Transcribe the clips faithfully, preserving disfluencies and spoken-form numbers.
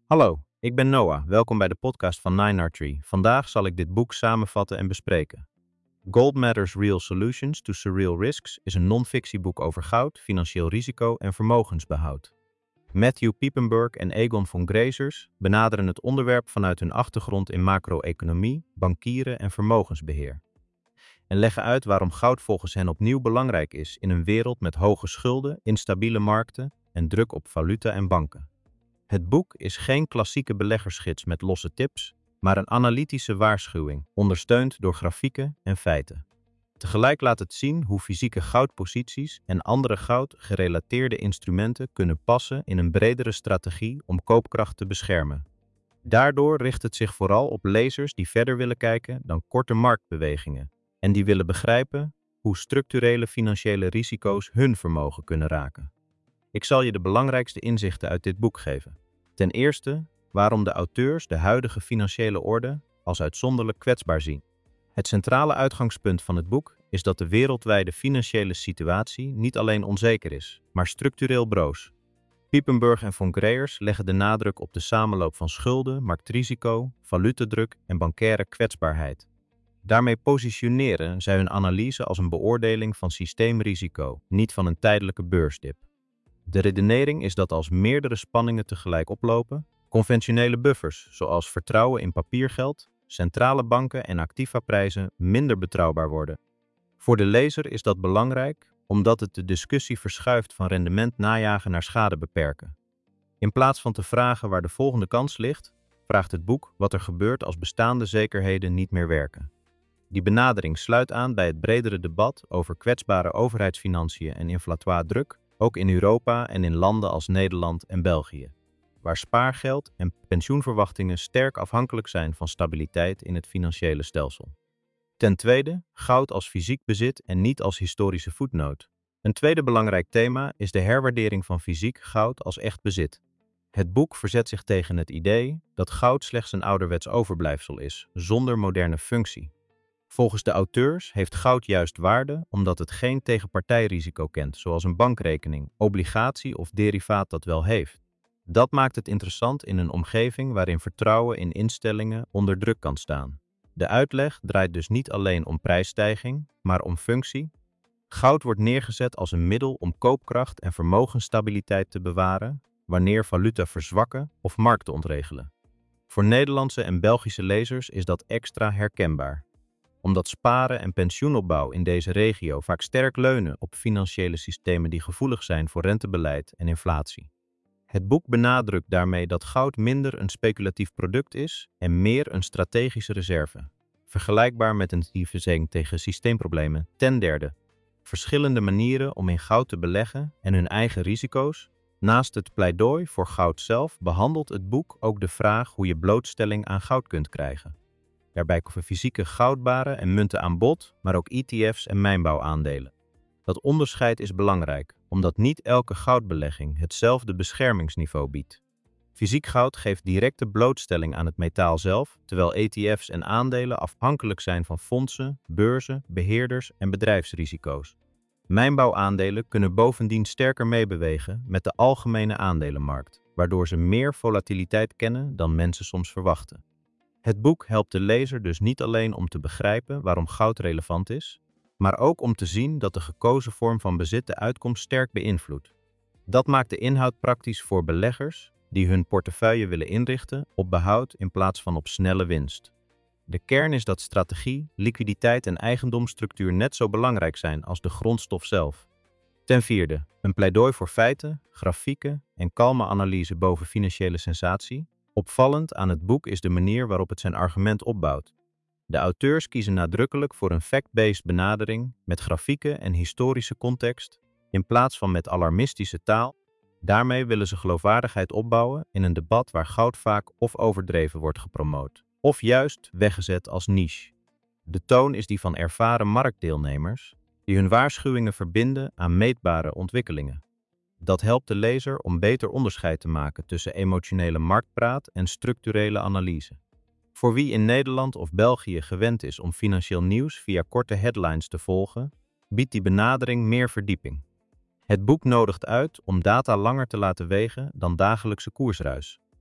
Hallo, ik ben Noah. Welkom bij de podcast van Nine R Tree. Vandaag zal ik dit boek samenvatten en bespreken. Gold Matters Real Solutions to Surreal Risks is een non-fictieboek over goud, financieel risico en vermogensbehoud. Matthew Piepenburg en Egon von Grazers benaderen het onderwerp vanuit hun achtergrond in macro-economie, bankieren en vermogensbeheer. En leggen uit waarom goud volgens hen opnieuw belangrijk is in een wereld met hoge schulden, instabiele markten en druk op valuta en banken. Het boek is geen klassieke beleggersgids met losse tips, maar een analytische waarschuwing, ondersteund door grafieken en feiten. Tegelijk laat het zien hoe fysieke goudposities en andere goud-gerelateerde instrumenten kunnen passen in een bredere strategie om koopkracht te beschermen. Daardoor richt het zich vooral op lezers die verder willen kijken dan korte marktbewegingen en die willen begrijpen hoe structurele financiële risico's hun vermogen kunnen raken. Ik zal je de belangrijkste inzichten uit dit boek geven. Ten eerste, waarom de auteurs de huidige financiële orde als uitzonderlijk kwetsbaar zien. Het centrale uitgangspunt van het boek is dat de wereldwijde financiële situatie niet alleen onzeker is, maar structureel broos. Piepenburg en von Grazers leggen de nadruk op de samenloop van schulden, marktrisico, valutadruk en bancaire kwetsbaarheid. Daarmee positioneren zij hun analyse als een beoordeling van systeemrisico, niet van een tijdelijke beursdip. De redenering is dat als meerdere spanningen tegelijk oplopen, conventionele buffers zoals vertrouwen in papiergeld, centrale banken en activaprijzen minder betrouwbaar worden. Voor de lezer is dat belangrijk omdat het de discussie verschuift van rendement najagen naar schade beperken. In plaats van te vragen waar de volgende kans ligt, vraagt het boek wat er gebeurt als bestaande zekerheden niet meer werken. Die benadering sluit aan bij het bredere debat over kwetsbare overheidsfinanciën en inflatoire druk, ook in Europa en in landen als Nederland en België, waar spaargeld en pensioenverwachtingen sterk afhankelijk zijn van stabiliteit in het financiële stelsel. Ten tweede, goud als fysiek bezit en niet als historische voetnoot. Een tweede belangrijk thema is de herwaardering van fysiek goud als echt bezit. Het boek verzet zich tegen het idee dat goud slechts een ouderwets overblijfsel is, zonder moderne functie. Volgens de auteurs heeft goud juist waarde omdat het geen tegenpartijrisico kent, zoals een bankrekening, obligatie of derivaat dat wel heeft. Dat maakt het interessant in een omgeving waarin vertrouwen in instellingen onder druk kan staan. De uitleg draait dus niet alleen om prijsstijging, maar om functie. Goud wordt neergezet als een middel om koopkracht en vermogensstabiliteit te bewaren, wanneer valuta verzwakken of markten ontregelen. Voor Nederlandse en Belgische lezers is dat extra herkenbaar, omdat sparen en pensioenopbouw in deze regio vaak sterk leunen op financiële systemen die gevoelig zijn voor rentebeleid en inflatie. Het boek benadrukt daarmee dat goud minder een speculatief product is en meer een strategische reserve, vergelijkbaar met een diversiteit tegen systeemproblemen. Ten derde, verschillende manieren om in goud te beleggen en hun eigen risico's. Naast het pleidooi voor goud zelf behandelt het boek ook de vraag hoe je blootstelling aan goud kunt krijgen. Daarbij komen fysieke goudbaren en munten aan bod, maar ook E T F's en mijnbouwaandelen. Dat onderscheid is belangrijk, omdat niet elke goudbelegging hetzelfde beschermingsniveau biedt. Fysiek goud geeft directe blootstelling aan het metaal zelf, terwijl E T F's en aandelen afhankelijk zijn van fondsen, beurzen, beheerders en bedrijfsrisico's. Mijnbouwaandelen kunnen bovendien sterker meebewegen met de algemene aandelenmarkt, waardoor ze meer volatiliteit kennen dan mensen soms verwachten. Het boek helpt de lezer dus niet alleen om te begrijpen waarom goud relevant is, maar ook om te zien dat de gekozen vorm van bezit de uitkomst sterk beïnvloedt. Dat maakt de inhoud praktisch voor beleggers die hun portefeuille willen inrichten op behoud in plaats van op snelle winst. De kern is dat strategie, liquiditeit en eigendomsstructuur net zo belangrijk zijn als de grondstof zelf. Ten vierde, een pleidooi voor feiten, grafieken en kalme analyse boven financiële sensatie. Opvallend aan het boek is de manier waarop het zijn argument opbouwt. De auteurs kiezen nadrukkelijk voor een fact-based benadering met grafieken en historische context, in plaats van met alarmistische taal. Daarmee willen ze geloofwaardigheid opbouwen in een debat waar goud vaak of overdreven wordt gepromoot, of juist weggezet als niche. De toon is die van ervaren marktdeelnemers, die hun waarschuwingen verbinden aan meetbare ontwikkelingen. Dat helpt de lezer om beter onderscheid te maken tussen emotionele marktpraat en structurele analyse. Voor wie in Nederland of België gewend is om financieel nieuws via korte headlines te volgen, biedt die benadering meer verdieping. Het boek nodigt uit om data langer te laten wegen dan dagelijkse koersruis.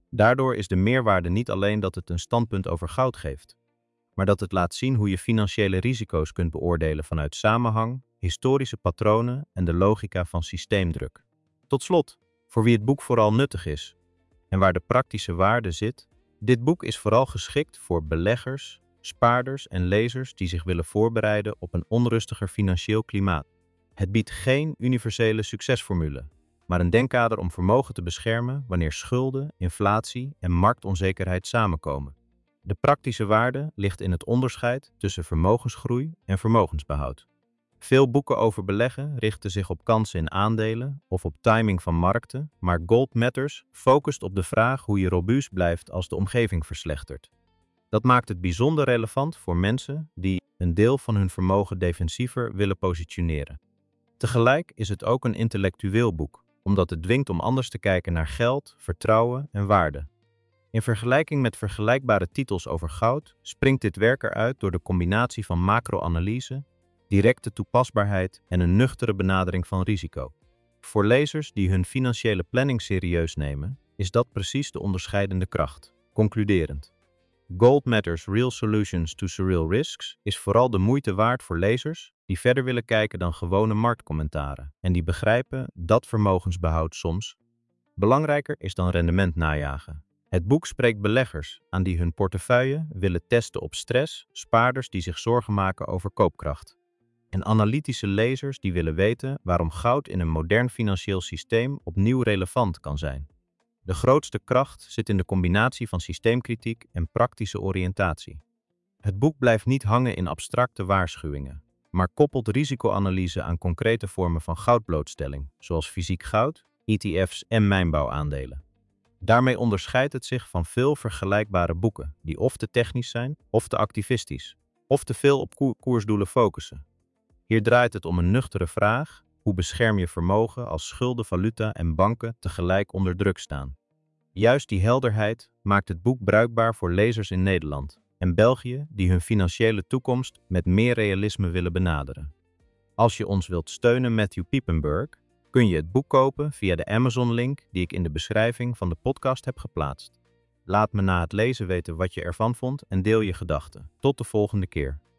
Daardoor is de meerwaarde niet alleen dat het een standpunt over goud geeft, maar dat het laat zien hoe je financiële risico's kunt beoordelen vanuit samenhang, historische patronen en de logica van systeemdruk. Tot slot, voor wie het boek vooral nuttig is en waar de praktische waarde zit, dit boek is vooral geschikt voor beleggers, spaarders en lezers die zich willen voorbereiden op een onrustiger financieel klimaat. Het biedt geen universele succesformule, maar een denkkader om vermogen te beschermen wanneer schulden, inflatie en marktonzekerheid samenkomen. De praktische waarde ligt in het onderscheid tussen vermogensgroei en vermogensbehoud. Veel boeken over beleggen richten zich op kansen in aandelen of op timing van markten, maar Gold Matters focust op de vraag hoe je robuust blijft als de omgeving verslechtert. Dat maakt het bijzonder relevant voor mensen die een deel van hun vermogen defensiever willen positioneren. Tegelijk is het ook een intellectueel boek, omdat het dwingt om anders te kijken naar geld, vertrouwen en waarde. In vergelijking met vergelijkbare titels over goud springt dit werk eruit door de combinatie van macro-analyse, directe toepasbaarheid en een nuchtere benadering van risico. Voor lezers die hun financiële planning serieus nemen, is dat precies de onderscheidende kracht. Concluderend. Gold Matters Real Solutions to Surreal Risks is vooral de moeite waard voor lezers die verder willen kijken dan gewone marktcommentaren en die begrijpen dat vermogensbehoud soms belangrijker is dan rendement najagen. Het boek spreekt beleggers aan die hun portefeuille willen testen op stress, spaarders die zich zorgen maken over koopkracht en analytische lezers die willen weten waarom goud in een modern financieel systeem opnieuw relevant kan zijn. De grootste kracht zit in de combinatie van systeemkritiek en praktische oriëntatie. Het boek blijft niet hangen in abstracte waarschuwingen, maar koppelt risicoanalyse aan concrete vormen van goudblootstelling, zoals fysiek goud, E T F's en mijnbouwaandelen. Daarmee onderscheidt het zich van veel vergelijkbare boeken die of te technisch zijn, of te activistisch, of te veel op ko- koersdoelen focussen. Hier draait het om een nuchtere vraag: hoe bescherm je vermogen als schulden, valuta en banken tegelijk onder druk staan? Juist die helderheid maakt het boek bruikbaar voor lezers in Nederland en België die hun financiële toekomst met meer realisme willen benaderen. Als je ons wilt steunen, Matthew Piepenburg, kun je het boek kopen via de Amazon-link die ik in de beschrijving van de podcast heb geplaatst. Laat me na het lezen weten wat je ervan vond en deel je gedachten. Tot de volgende keer.